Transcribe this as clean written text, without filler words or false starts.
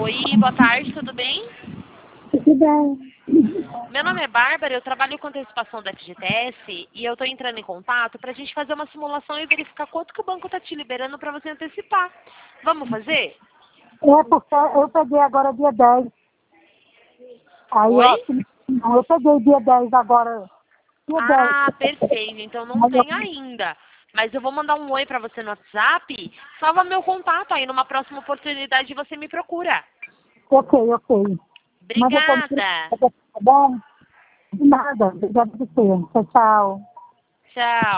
Oi, boa tarde, tudo bem? Tudo bem. Meu nome é Bárbara, eu trabalho com antecipação da FGTS e eu estou entrando em contato para a gente fazer uma simulação e verificar quanto que o banco está te liberando para você antecipar. Vamos fazer? É porque eu peguei agora dia 10. Aí eu Oi? acho que não, eu peguei dia 10 agora. Dia 10. Ah, perfeito, então não Aí eu, tem ainda. Mas eu vou mandar um oi para você no WhatsApp. Salva meu contato aí, numa próxima oportunidade você me procura. ok. Mas eu tô Obrigada. tá bom? De nada. Obrigada por você. Tchau, tchau. Tchau.